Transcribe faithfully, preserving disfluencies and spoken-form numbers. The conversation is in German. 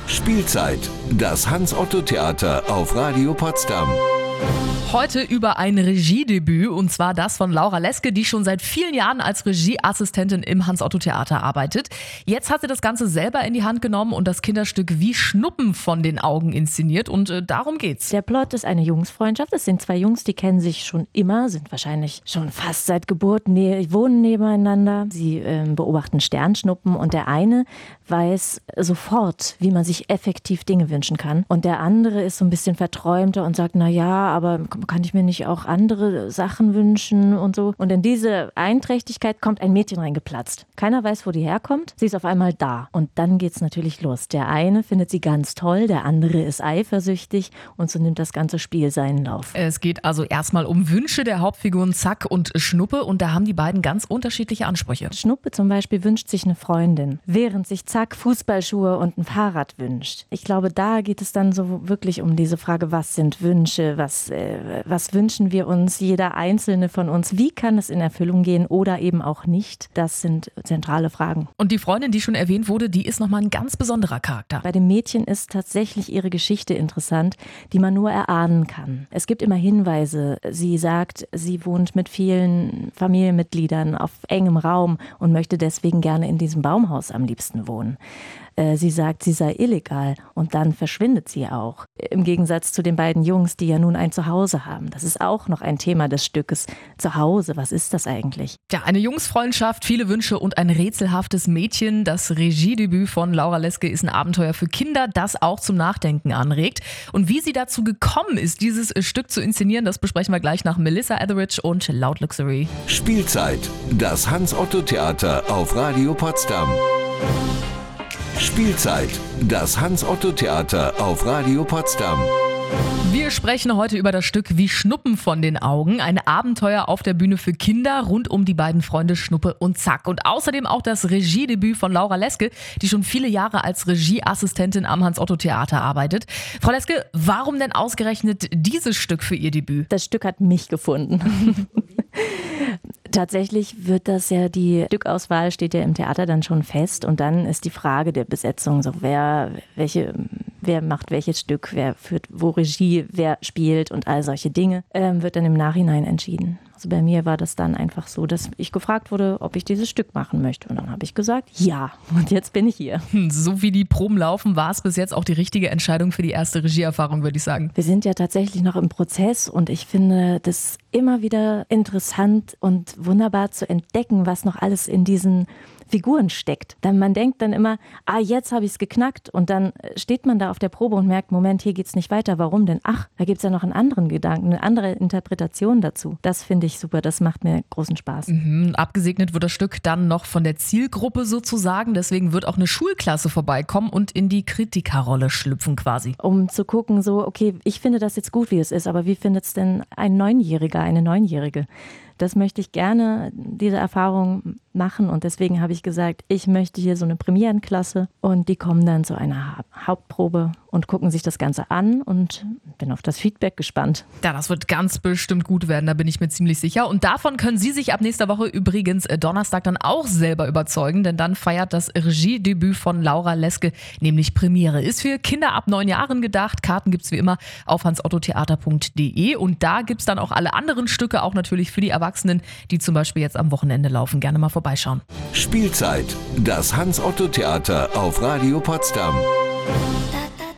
Spielzeit, das Hans-Otto-Theater auf Radio Potsdam. Heute über ein Regiedebüt, und zwar das von Laura Leske, die schon seit vielen Jahren als Regieassistentin im Hans-Otto-Theater arbeitet. Jetzt hat sie das Ganze selber in die Hand genommen und das Kinderstück Wie Schnuppen von den Augen inszeniert, und äh, darum geht's. Der Plot ist eine Jungsfreundschaft. Es sind zwei Jungs, die kennen sich schon immer, sind wahrscheinlich schon fast seit Geburt, ne- wohnen nebeneinander. Sie äh, beobachten Sternschnuppen und der eine weiß sofort, wie man sich effektiv Dinge wünschen kann. Und der andere ist so ein bisschen verträumter und sagt, na ja, aber kann ich mir nicht auch andere Sachen wünschen und so. Und in diese Einträchtigkeit kommt ein Mädchen reingeplatzt. Keiner weiß, wo die herkommt. Sie ist auf einmal da. Und dann geht's natürlich los. Der eine findet sie ganz toll, der andere ist eifersüchtig, und so nimmt das ganze Spiel seinen Lauf. Es geht also erstmal um Wünsche der Hauptfiguren Zack und Schnuppe, und da haben die beiden ganz unterschiedliche Ansprüche. Schnuppe zum Beispiel wünscht sich eine Freundin, während sich Zack Fußballschuhe und ein Fahrrad wünscht. Ich glaube, da geht es dann so wirklich um diese Frage, was sind Wünsche, was, äh, was wünschen wir uns, jeder einzelne von uns, wie kann es in Erfüllung gehen oder eben auch nicht. Das sind zentrale Fragen. Und die Freundin, die schon erwähnt wurde, die ist nochmal ein ganz besonderer Charakter. Bei dem Mädchen ist tatsächlich ihre Geschichte interessant, die man nur erahnen kann. Es gibt immer Hinweise. Sie sagt, sie wohnt mit vielen Familienmitgliedern auf engem Raum und möchte deswegen gerne in diesem Baumhaus am liebsten wohnen. Sie sagt, sie sei illegal, und dann verschwindet sie auch. Im Gegensatz zu den beiden Jungs, die ja nun ein Zuhause haben. Das ist auch noch ein Thema des Stückes. Zuhause, was ist das eigentlich? Ja, eine Jungsfreundschaft, viele Wünsche und ein rätselhaftes Mädchen. Das Regiedebüt von Laura Leske ist ein Abenteuer für Kinder, das auch zum Nachdenken anregt. Und wie sie dazu gekommen ist, dieses Stück zu inszenieren, das besprechen wir gleich nach Melissa Etheridge und Loud Luxury. Spielzeit, das Hans-Otto-Theater auf Radio Potsdam. Spielzeit, das Hans-Otto-Theater auf Radio Potsdam. Wir sprechen heute über das Stück Wie Schnuppen von den Augen. Ein Abenteuer auf der Bühne für Kinder rund um die beiden Freunde Schnuppe und Zack. Und außerdem auch das Regiedebüt von Laura Leske, die schon viele Jahre als Regieassistentin am Hans-Otto-Theater arbeitet. Frau Leske, warum denn ausgerechnet dieses Stück für Ihr Debüt? Das Stück hat mich gefunden. Tatsächlich wird das ja, die Stückauswahl steht ja im Theater dann schon fest, und dann ist die Frage der Besetzung, so wer, welche, wer macht welches Stück, wer führt wo Regie, wer spielt und all solche Dinge, ähm, wird dann im Nachhinein entschieden. Also bei mir war das dann einfach so, dass ich gefragt wurde, ob ich dieses Stück machen möchte, und dann habe ich gesagt, ja, und jetzt bin ich hier. So wie die Proben laufen, war es bis jetzt auch die richtige Entscheidung für die erste Regieerfahrung, würde ich sagen. Wir sind ja tatsächlich noch im Prozess, und ich finde das immer wieder interessant und wunderbar zu entdecken, was noch alles in diesen Figuren steckt. Dann man denkt dann immer, ah, jetzt habe ich es geknackt, und dann steht man da auf der Probe und merkt, Moment, hier geht's nicht weiter. Warum denn? Ach, da gibt's ja noch einen anderen Gedanken, eine andere Interpretation dazu. Das finde ich super, das macht mir großen Spaß. Mhm, abgesegnet wird das Stück dann noch von der Zielgruppe sozusagen, deswegen wird auch eine Schulklasse vorbeikommen und in die Kritikerrolle schlüpfen quasi. Um zu gucken, so, okay, ich finde das jetzt gut, wie es ist, aber wie findet es denn ein Neunjähriger, eine Neunjährige? Das möchte ich gerne, diese Erfahrung machen, und deswegen habe ich gesagt, ich möchte hier so eine Premierenklasse, und die kommen dann zu einer ha- Hauptprobe und gucken sich das Ganze an, und bin auf das Feedback gespannt. Ja, das wird ganz bestimmt gut werden, da bin ich mir ziemlich sicher. Und davon können Sie sich ab nächster Woche übrigens äh, Donnerstag dann auch selber überzeugen, denn dann feiert das Regiedebüt von Laura Leske nämlich Premiere. Ist für Kinder ab neun Jahren gedacht. Karten gibt's wie immer auf hans otto theater punkt de, und da gibt's dann auch alle anderen Stücke, auch natürlich für die Erwachsenen, die zum Beispiel jetzt am Wochenende laufen. Gerne mal vorbeischauen. Spielzeit, das Hans-Otto-Theater auf Radio Potsdam.